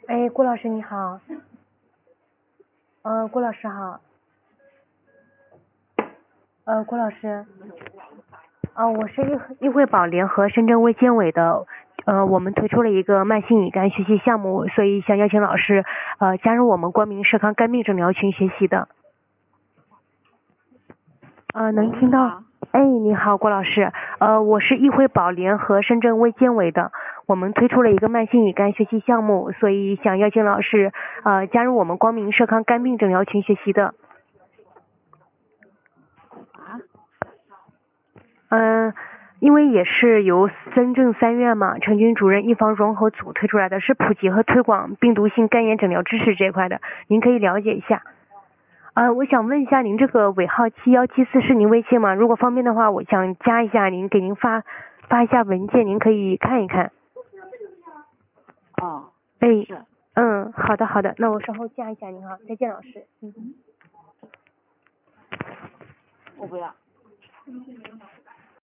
哎，郭老师你好。郭老师好。郭老师。我是易惠宝联合深圳卫健委的，我们推出了一个慢性乙肝学习项目，所以想邀请老师加入我们光明社康肝病诊疗群学习的。能听到？哎，你好，郭老师。我是易惠宝联合深圳卫健委的，我们推出了一个慢性乙肝学习项目，所以想邀请老师加入我们光明社康肝病诊疗群学习的。因为也是由深圳3院嘛，陈军主任预防融合组推出来的，是普及和推广病毒性肝炎诊疗知识这一块的，您可以了解一下。我想问一下，您这个尾号7174是您微信吗？如果方便的话，我想加一下您，给您发一下文件，您可以看一看。哎，好的好的，那我稍后加一下您哈，再见老师。 我不要。